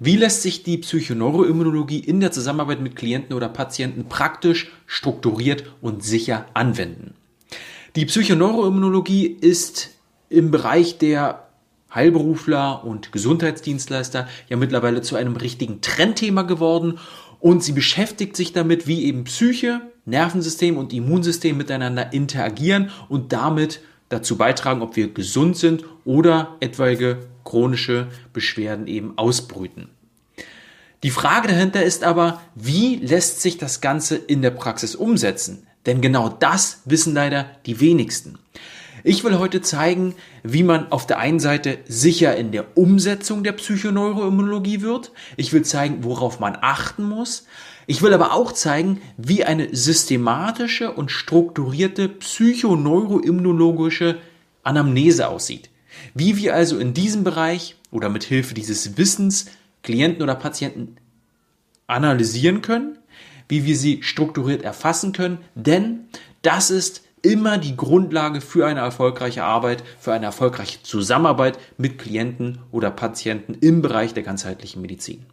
Wie lässt sich die Psychoneuroimmunologie in der Zusammenarbeit mit Klienten oder Patienten praktisch, strukturiert und sicher anwenden? Die Psychoneuroimmunologie ist im Bereich der Heilberufler und Gesundheitsdienstleister ja mittlerweile zu einem richtigen Trendthema geworden und sie beschäftigt sich damit, wie eben Psyche, Nervensystem und Immunsystem miteinander interagieren und damit dazu beitragen, ob wir gesund sind oder etwaige chronische Beschwerden eben ausbrüten. Die Frage dahinter ist aber, wie lässt sich das Ganze in der Praxis umsetzen? Denn genau das wissen leider die wenigsten. Ich will heute zeigen, wie man auf der einen Seite sicher in der Umsetzung der Psychoneuroimmunologie wird. Ich will zeigen, worauf man achten muss. Ich will aber auch zeigen, wie eine systematische und strukturierte psychoneuroimmunologische Anamnese aussieht. Wie wir also in diesem Bereich oder mit Hilfe dieses Wissens Klienten oder Patienten analysieren können, wie wir sie strukturiert erfassen können, denn das ist immer die Grundlage für eine erfolgreiche Arbeit, für eine erfolgreiche Zusammenarbeit mit Klienten oder Patienten im Bereich der ganzheitlichen Medizin.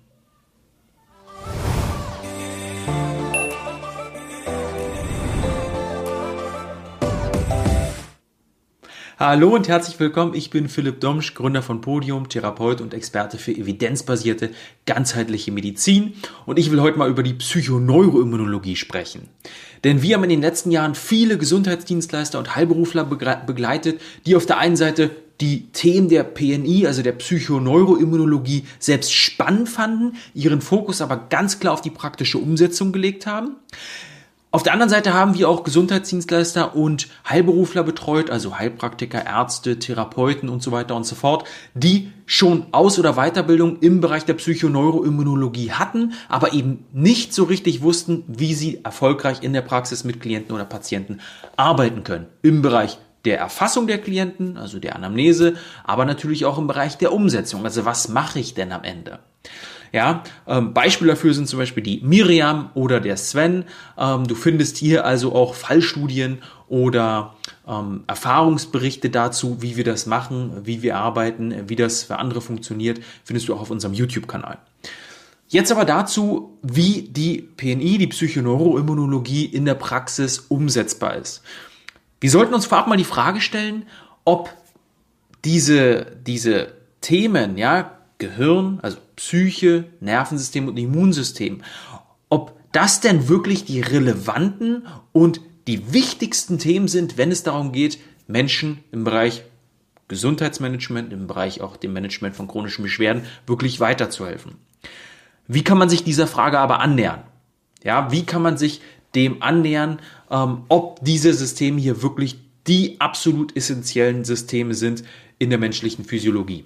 Hallo und herzlich willkommen, ich bin Philipp Domsch, Gründer von Podium, Therapeut und Experte für evidenzbasierte, ganzheitliche Medizin und ich will heute mal über die Psychoneuroimmunologie sprechen. Denn wir haben in den letzten Jahren viele Gesundheitsdienstleister und Heilberufler begleitet, die auf der einen Seite die Themen der PNI, also der Psychoneuroimmunologie, selbst spannend fanden, ihren Fokus aber ganz klar auf die praktische Umsetzung gelegt haben. Auf der anderen Seite haben wir auch Gesundheitsdienstleister und Heilberufler betreut, also Heilpraktiker, Ärzte, Therapeuten und so weiter und so fort, die schon Aus- oder Weiterbildung im Bereich der Psychoneuroimmunologie hatten, aber eben nicht so richtig wussten, wie sie erfolgreich in der Praxis mit Klienten oder Patienten arbeiten können. Im Bereich der Erfassung der Klienten, also der Anamnese, aber natürlich auch im Bereich der Umsetzung. Also was mache ich denn am Ende? Ja, Beispiele dafür sind zum Beispiel die Miriam oder der Sven. Du findest hier also auch Fallstudien oder Erfahrungsberichte dazu, wie wir das machen, wie wir arbeiten, wie das für andere funktioniert, findest du auch auf unserem YouTube-Kanal. Jetzt aber dazu, wie die PNI, die Psychoneuroimmunologie in der Praxis umsetzbar ist. Wir sollten uns vorab mal die Frage stellen, ob diese Themen, ja, Gehirn, also Psyche, Nervensystem und Immunsystem, ob das denn wirklich die relevanten und die wichtigsten Themen sind, wenn es darum geht, Menschen im Bereich Gesundheitsmanagement, im Bereich auch dem Management von chronischen Beschwerden wirklich weiterzuhelfen. Wie kann man sich dieser Frage aber annähern? Ja, wie kann man sich dem annähern, ob diese Systeme hier wirklich die absolut essentiellen Systeme sind in der menschlichen Physiologie?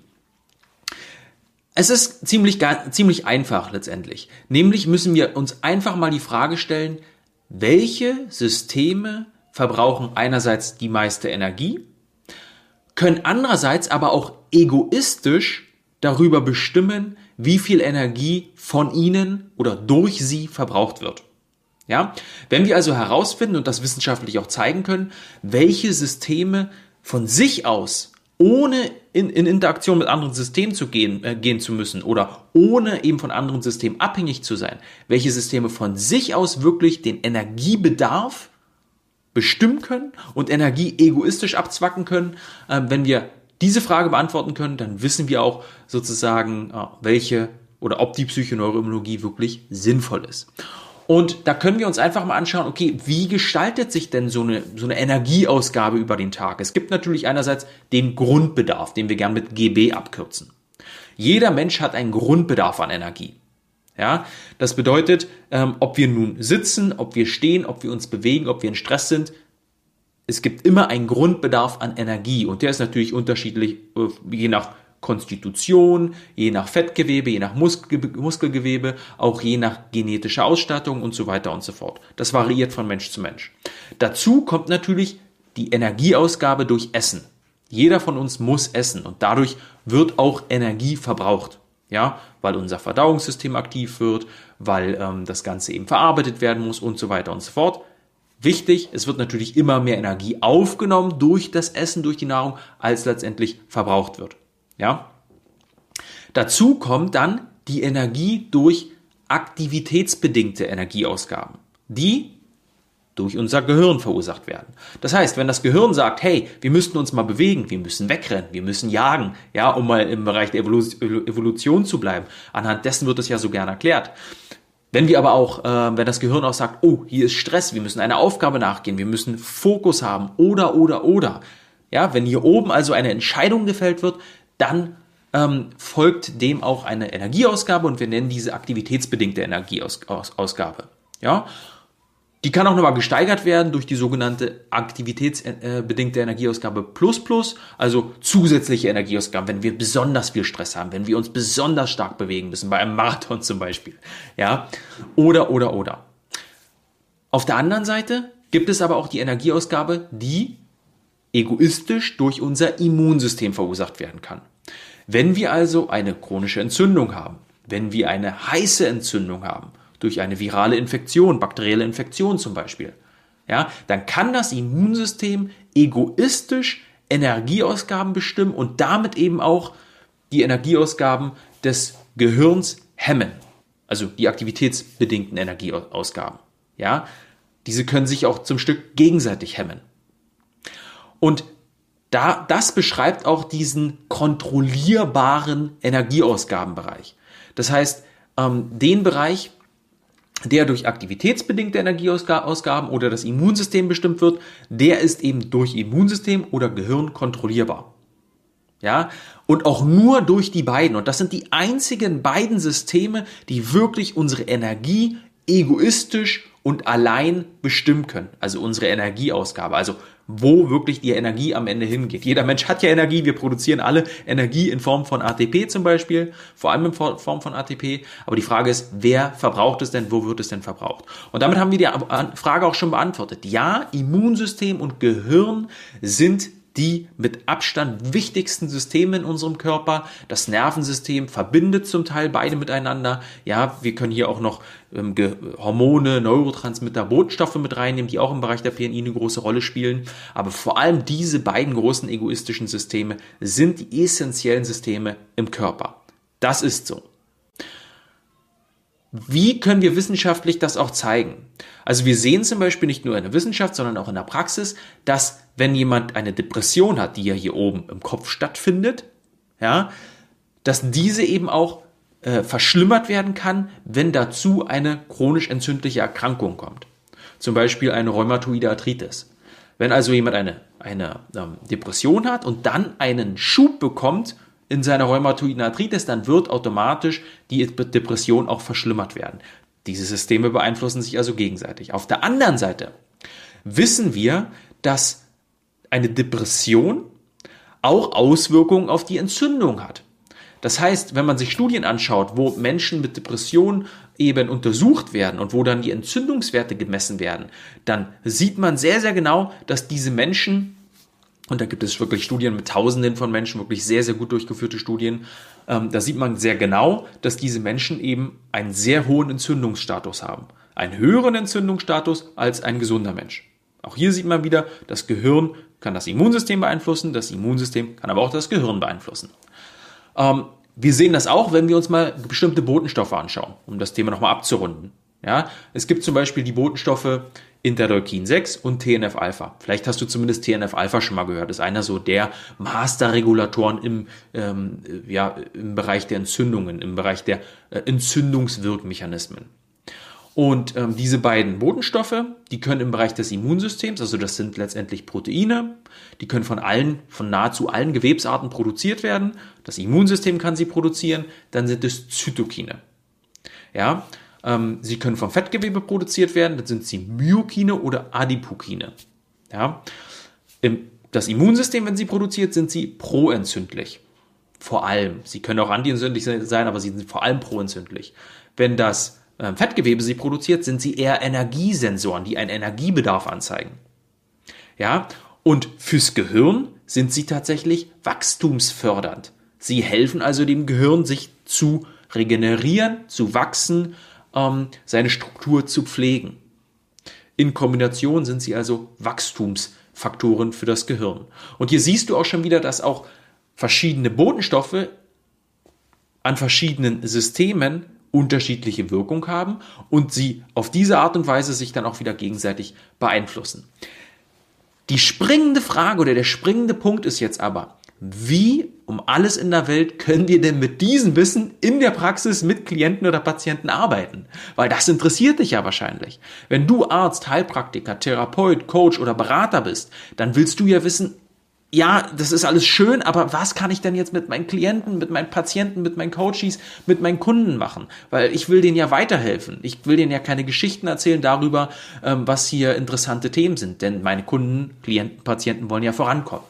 Es ist ziemlich einfach letztendlich. Nämlich müssen wir uns einfach mal die Frage stellen, welche Systeme verbrauchen einerseits die meiste Energie, können andererseits aber auch egoistisch darüber bestimmen, wie viel Energie von ihnen oder durch sie verbraucht wird. Ja? Wenn wir also herausfinden und das wissenschaftlich auch zeigen können, welche Systeme von sich aus ohne in Interaktion mit anderen Systemen zu gehen zu müssen oder ohne eben von anderen Systemen abhängig zu sein, welche Systeme von sich aus wirklich den Energiebedarf bestimmen können und Energie egoistisch abzwacken können. Wenn wir diese Frage beantworten können, dann wissen wir auch sozusagen, welche oder ob die Psychoneuroimmunologie wirklich sinnvoll ist. Und da können wir uns einfach mal anschauen, okay, wie gestaltet sich denn so eine Energieausgabe über den Tag? Es gibt natürlich einerseits den Grundbedarf, den wir gern mit GB abkürzen. Jeder Mensch hat einen Grundbedarf an Energie. Ja, das bedeutet, ob wir nun sitzen, ob wir stehen, ob wir uns bewegen, ob wir in Stress sind, es gibt immer einen Grundbedarf an Energie und der ist natürlich unterschiedlich, je nach Konstitution, je nach Fettgewebe, je nach Muskelgewebe, auch je nach genetischer Ausstattung und so weiter und so fort. Das variiert von Mensch zu Mensch. Dazu kommt natürlich die Energieausgabe durch Essen. Jeder von uns muss essen und dadurch wird auch Energie verbraucht. Ja, weil unser Verdauungssystem aktiv wird, weil das Ganze eben verarbeitet werden muss und so weiter und so fort. Wichtig, es wird natürlich immer mehr Energie aufgenommen durch das Essen, durch die Nahrung, als letztendlich verbraucht wird. Ja? Dazu kommt dann die Energie durch aktivitätsbedingte Energieausgaben, die durch unser Gehirn verursacht werden. Das heißt, wenn das Gehirn sagt, hey, wir müssten uns mal bewegen, wir müssen wegrennen, wir müssen jagen, ja, um mal im Bereich der Evolution zu bleiben, anhand dessen wird es ja so gern erklärt. Wenn wir aber auch, wenn das Gehirn auch sagt, oh, hier ist Stress, wir müssen einer Aufgabe nachgehen, wir müssen Fokus haben, oder. Ja, wenn hier oben also eine Entscheidung gefällt wird, dann folgt dem auch eine Energieausgabe und wir nennen diese aktivitätsbedingte Energieausgabe. Ja, die kann auch nochmal gesteigert werden durch die sogenannte aktivitätsbedingte Energieausgabe plus, also zusätzliche Energieausgaben, wenn wir besonders viel Stress haben, wenn wir uns besonders stark bewegen müssen, bei einem Marathon zum Beispiel. Ja, oder. Auf der anderen Seite gibt es aber auch die Energieausgabe, die egoistisch durch unser Immunsystem verursacht werden kann. Wenn wir also eine chronische Entzündung haben, wenn wir eine heiße Entzündung haben, durch eine virale Infektion, bakterielle Infektion zum Beispiel, ja, dann kann das Immunsystem egoistisch Energieausgaben bestimmen und damit eben auch die Energieausgaben des Gehirns hemmen, also die aktivitätsbedingten Energieausgaben. Ja, diese können sich auch zum Stück gegenseitig hemmen. Und das beschreibt auch diesen kontrollierbaren Energieausgabenbereich. Das heißt, den Bereich, der durch aktivitätsbedingte Energieausgaben oder das Immunsystem bestimmt wird, der ist eben durch Immunsystem oder Gehirn kontrollierbar. Ja, und auch nur durch die beiden. Und das sind die einzigen beiden Systeme, die wirklich unsere Energie egoistisch und allein bestimmen können. Also unsere Energieausgabe, also wo wirklich die Energie am Ende hingeht. Jeder Mensch hat ja Energie, wir produzieren alle Energie in Form von ATP zum Beispiel, vor allem in Form von ATP. Aber die Frage ist, wer verbraucht es denn, wo wird es denn verbraucht? Und damit haben wir die Frage auch schon beantwortet. Ja, Immunsystem und Gehirn sind die mit Abstand wichtigsten Systeme in unserem Körper. Das Nervensystem verbindet zum Teil beide miteinander. Ja, wir können hier auch noch Hormone, Neurotransmitter, Botenstoffe mit reinnehmen, die auch im Bereich der PNI eine große Rolle spielen. Aber vor allem diese beiden großen egoistischen Systeme sind die essentiellen Systeme im Körper. Das ist so. Wie können wir wissenschaftlich das auch zeigen? Also wir sehen zum Beispiel nicht nur in der Wissenschaft, sondern auch in der Praxis, dass wenn jemand eine Depression hat, die ja hier oben im Kopf stattfindet, ja, dass diese eben auch verschlimmert werden kann, wenn dazu eine chronisch entzündliche Erkrankung kommt. Zum Beispiel eine rheumatoide Arthritis. Wenn also jemand eine Depression hat und dann einen Schub bekommt in seiner rheumatoiden Arthritis, dann wird automatisch die Depression auch verschlimmert werden. Diese Systeme beeinflussen sich also gegenseitig. Auf der anderen Seite wissen wir, dass eine Depression auch Auswirkungen auf die Entzündung hat. Das heißt, wenn man sich Studien anschaut, wo Menschen mit Depressionen eben untersucht werden und wo dann die Entzündungswerte gemessen werden, dann sieht man sehr, sehr genau, dass diese Menschen, und da gibt es wirklich Studien mit Tausenden von Menschen, wirklich sehr, sehr gut durchgeführte Studien, da sieht man sehr genau, dass diese Menschen eben einen sehr hohen Entzündungsstatus haben. Einen höheren Entzündungsstatus als ein gesunder Mensch. Auch hier sieht man wieder, das Gehirn kann das Immunsystem beeinflussen, das Immunsystem kann aber auch das Gehirn beeinflussen. Wir sehen das auch, wenn wir uns mal bestimmte Botenstoffe anschauen, um das Thema nochmal abzurunden. Ja, es gibt zum Beispiel die Botenstoffe Interleukin 6 und TNF-Alpha. Vielleicht hast du zumindest TNF-Alpha schon mal gehört. Das ist einer so der Masterregulatoren im Bereich der Entzündungen, im Bereich der Entzündungswirkmechanismen. Und diese beiden Botenstoffe, die können im Bereich des Immunsystems, also das sind letztendlich Proteine, die können von nahezu allen Gewebsarten produziert werden. Das Immunsystem kann sie produzieren, dann sind es Zytokine. Ja, sie können vom Fettgewebe produziert werden, dann sind sie Myokine oder Adipokine. Ja, das Immunsystem, wenn sie produziert, sind sie proentzündlich. Vor allem. Sie können auch antientzündlich sein, aber sie sind vor allem proentzündlich. Wenn das Fettgewebe sie produziert, sind sie eher Energiesensoren, die einen Energiebedarf anzeigen. Ja, und fürs Gehirn sind sie tatsächlich wachstumsfördernd. Sie helfen also dem Gehirn, sich zu regenerieren, zu wachsen, seine Struktur zu pflegen. In Kombination sind sie also Wachstumsfaktoren für das Gehirn. Und hier siehst du auch schon wieder, dass auch verschiedene Botenstoffe an verschiedenen Systemen unterschiedliche Wirkung haben und sie auf diese Art und Weise sich dann auch wieder gegenseitig beeinflussen. Die springende Frage oder der springende Punkt ist jetzt aber, wie um alles in der Welt können wir denn mit diesem Wissen in der Praxis mit Klienten oder Patienten arbeiten? Weil das interessiert dich ja wahrscheinlich. Wenn du Arzt, Heilpraktiker, Therapeut, Coach oder Berater bist, dann willst du ja wissen, ja, das ist alles schön, aber was kann ich denn jetzt mit meinen Klienten, mit meinen Patienten, mit meinen Coaches, mit meinen Kunden machen? Weil ich will denen ja weiterhelfen. Ich will denen ja keine Geschichten erzählen darüber, was hier interessante Themen sind. Denn meine Kunden, Klienten, Patienten wollen ja vorankommen.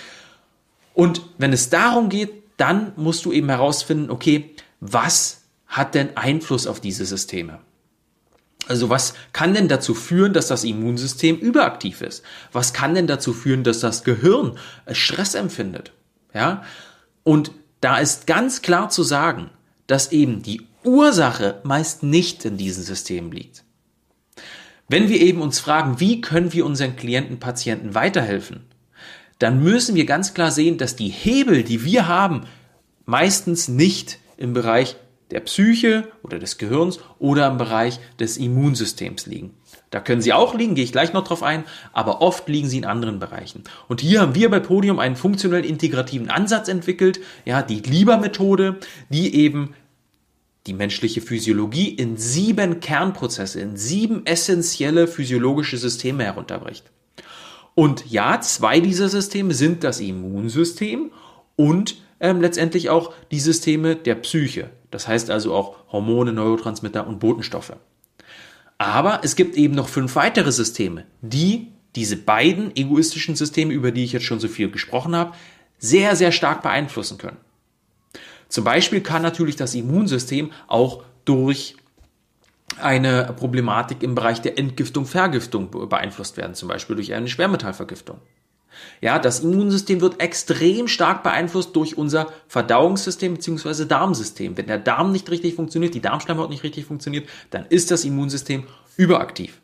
Und wenn es darum geht, dann musst du eben herausfinden, okay, was hat denn Einfluss auf diese Systeme? Also was kann denn dazu führen, dass das Immunsystem überaktiv ist? Was kann denn dazu führen, dass das Gehirn Stress empfindet? Ja? Und da ist ganz klar zu sagen, dass eben die Ursache meist nicht in diesen Systemen liegt. Wenn wir eben uns fragen, wie können wir unseren Klienten, Patienten weiterhelfen, dann müssen wir ganz klar sehen, dass die Hebel, die wir haben, meistens nicht im Bereich der Psyche oder des Gehirns oder im Bereich des Immunsystems liegen. Da können sie auch liegen, gehe ich gleich noch drauf ein, aber oft liegen sie in anderen Bereichen. Und hier haben wir bei Podium einen funktionell integrativen Ansatz entwickelt, ja, die LIBA-Methode, die eben die menschliche Physiologie in 7 Kernprozesse, in 7 essentielle physiologische Systeme herunterbricht. Und ja, 2 dieser Systeme sind das Immunsystem und letztendlich auch die Systeme der Psyche. Das heißt also auch Hormone, Neurotransmitter und Botenstoffe. Aber es gibt eben noch 5 weitere Systeme, die diese beiden egoistischen Systeme, über die ich jetzt schon so viel gesprochen habe, sehr, sehr stark beeinflussen können. Zum Beispiel kann natürlich das Immunsystem auch durch eine Problematik im Bereich der Entgiftung, Vergiftung beeinflusst werden, zum Beispiel durch eine Schwermetallvergiftung. Ja, das Immunsystem wird extrem stark beeinflusst durch unser Verdauungssystem bzw. Darmsystem. Wenn der Darm nicht richtig funktioniert, die Darmschleimhaut nicht richtig funktioniert, dann ist das Immunsystem überaktiv.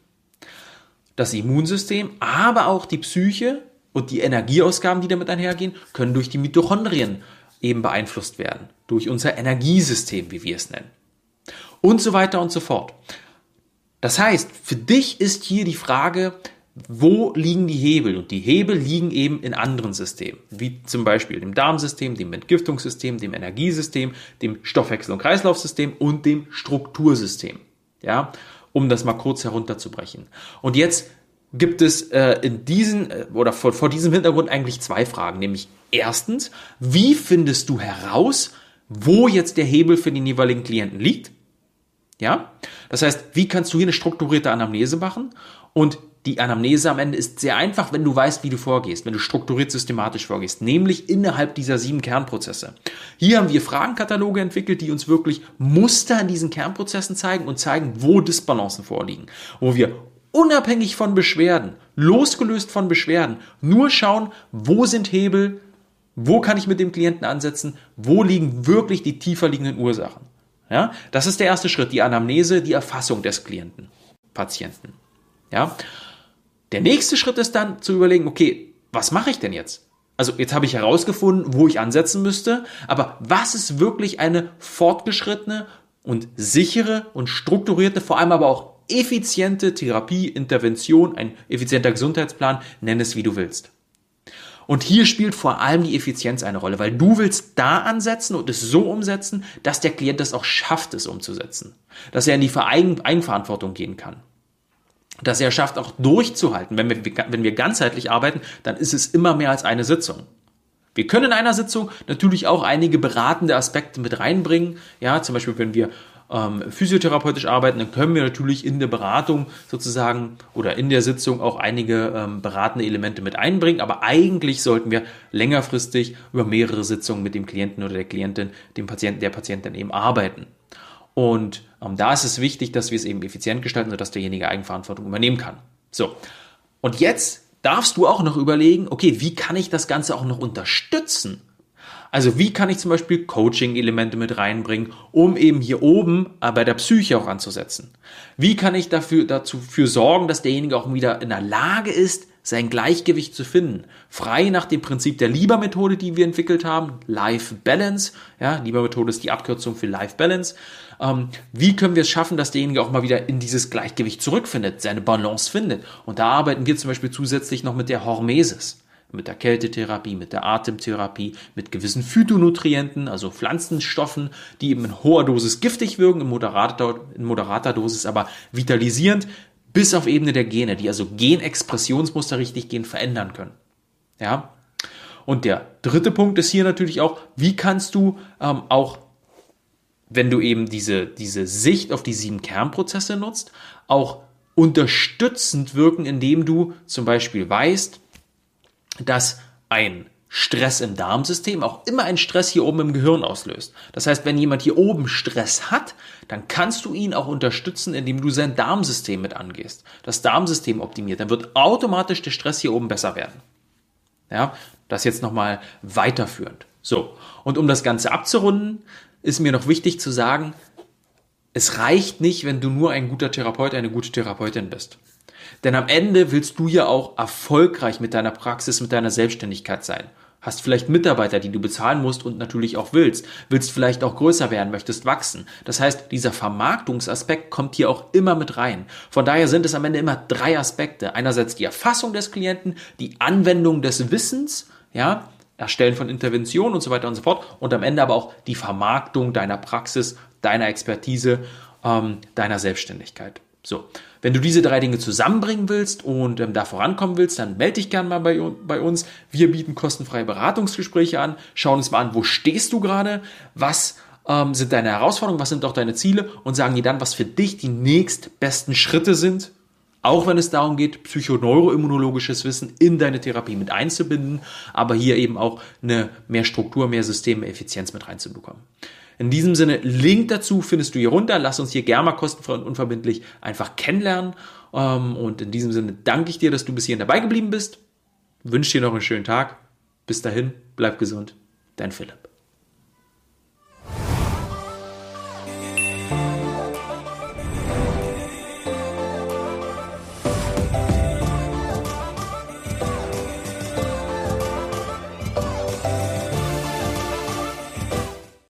Das Immunsystem, aber auch die Psyche und die Energieausgaben, die damit einhergehen, können durch die Mitochondrien eben beeinflusst werden. Durch unser Energiesystem, wie wir es nennen. Und so weiter und so fort. Das heißt, für dich ist hier die Frage, wo liegen die Hebel? Und die Hebel liegen eben in anderen Systemen, wie zum Beispiel dem Darmsystem, dem Entgiftungssystem, dem Energiesystem, dem Stoffwechsel- und Kreislaufsystem und dem Struktursystem. Ja, um das mal kurz herunterzubrechen. Und jetzt gibt es vor diesem Hintergrund eigentlich 2 Fragen, nämlich erstens, wie findest du heraus, wo jetzt der Hebel für den jeweiligen Klienten liegt? Ja, das heißt, wie kannst du hier eine strukturierte Anamnese machen? Und die Anamnese am Ende ist sehr einfach, wenn du weißt, wie du vorgehst, wenn du strukturiert systematisch vorgehst, nämlich innerhalb dieser 7 Kernprozesse. Hier haben wir Fragenkataloge entwickelt, die uns wirklich Muster in diesen Kernprozessen zeigen und zeigen, wo Disbalancen vorliegen, wo wir unabhängig von Beschwerden, losgelöst von Beschwerden, nur schauen, wo sind Hebel, wo kann ich mit dem Klienten ansetzen, wo liegen wirklich die tiefer liegenden Ursachen. Ja, das ist der erste Schritt, die Anamnese, die Erfassung des Klienten, Patienten. Ja, der nächste Schritt ist dann zu überlegen, okay, was mache ich denn jetzt? Also jetzt habe ich herausgefunden, wo ich ansetzen müsste, aber was ist wirklich eine fortgeschrittene und sichere und strukturierte, vor allem aber auch effiziente Therapie, Intervention, ein effizienter Gesundheitsplan, nenn es wie du willst. Und hier spielt vor allem die Effizienz eine Rolle, weil du willst da ansetzen und es so umsetzen, dass der Klient das auch schafft, es umzusetzen. Dass er in die Eigenverantwortung gehen kann. Dass er schafft, auch durchzuhalten. Wenn wir ganzheitlich arbeiten, dann ist es immer mehr als eine Sitzung. Wir können in einer Sitzung natürlich auch einige beratende Aspekte mit reinbringen. Ja, zum Beispiel, wenn wir physiotherapeutisch arbeiten, dann können wir natürlich in der Beratung sozusagen oder in der Sitzung auch einige beratende Elemente mit einbringen. Aber eigentlich sollten wir längerfristig über mehrere Sitzungen mit dem Klienten oder der Klientin, dem Patienten, der Patientin eben arbeiten. Und da ist es wichtig, dass wir es eben effizient gestalten, sodass derjenige Eigenverantwortung übernehmen kann. So, und jetzt darfst du auch noch überlegen, okay, wie kann ich das Ganze auch noch unterstützen? Also wie kann ich zum Beispiel Coaching-Elemente mit reinbringen, um eben hier oben bei der Psyche auch anzusetzen? Wie kann ich dafür sorgen, dass derjenige auch wieder in der Lage ist, sein Gleichgewicht zu finden. Frei nach dem Prinzip der Lieber-Methode, die wir entwickelt haben, Life Balance. Ja, Lieber-Methode ist die Abkürzung für Life Balance. Wie können wir es schaffen, dass derjenige auch mal wieder in dieses Gleichgewicht zurückfindet, seine Balance findet? Und da arbeiten wir zum Beispiel zusätzlich noch mit der Hormesis, mit der Kältetherapie, mit der Atemtherapie, mit gewissen Phytonutrienten, also Pflanzenstoffen, die eben in hoher Dosis giftig wirken, in moderater Dosis aber vitalisierend, bis auf Ebene der Gene, die also Genexpressionsmuster richtig gehen verändern können. Ja? Und der dritte Punkt ist hier natürlich auch, wie kannst du auch, wenn du eben diese Sicht auf die 7 Kernprozesse nutzt, auch unterstützend wirken, indem du zum Beispiel weißt, dass ein Stress im Darmsystem auch immer einen Stress hier oben im Gehirn auslöst. Das heißt, wenn jemand hier oben Stress hat, dann kannst du ihn auch unterstützen, indem du sein Darmsystem mit angehst. Das Darmsystem optimiert, dann wird automatisch der Stress hier oben besser werden. Ja, das jetzt nochmal weiterführend. So, und um das Ganze abzurunden, ist mir noch wichtig zu sagen, es reicht nicht, wenn du nur ein guter Therapeut, eine gute Therapeutin bist. Denn am Ende willst du ja auch erfolgreich mit deiner Praxis, mit deiner Selbstständigkeit sein. Hast vielleicht Mitarbeiter, die du bezahlen musst und natürlich auch willst. Willst vielleicht auch größer werden, möchtest wachsen. Das heißt, dieser Vermarktungsaspekt kommt hier auch immer mit rein. Von daher sind es am Ende immer 3 Aspekte. Einerseits die Erfassung des Klienten, die Anwendung des Wissens, ja, Erstellen von Interventionen und so weiter und so fort. Und am Ende aber auch die Vermarktung deiner Praxis, deiner Expertise, deiner Selbstständigkeit. So, wenn du diese 3 Dinge zusammenbringen willst und da vorankommen willst, dann melde dich gerne mal bei uns. Wir bieten kostenfreie Beratungsgespräche an, schauen uns mal an, wo stehst du gerade, was sind deine Herausforderungen, was sind auch deine Ziele und sagen dir dann, was für dich die nächstbesten Schritte sind, auch wenn es darum geht, psychoneuroimmunologisches Wissen in deine Therapie mit einzubinden, aber hier eben auch eine mehr Struktur, mehr System, mehr Effizienz mit reinzubekommen. In diesem Sinne, Link dazu findest du hier runter. Lass uns hier gerne mal kostenfrei und unverbindlich einfach kennenlernen. Und in diesem Sinne danke ich dir, dass du bis hierhin dabei geblieben bist. Wünsche dir noch einen schönen Tag. Bis dahin, bleib gesund. Dein Philipp.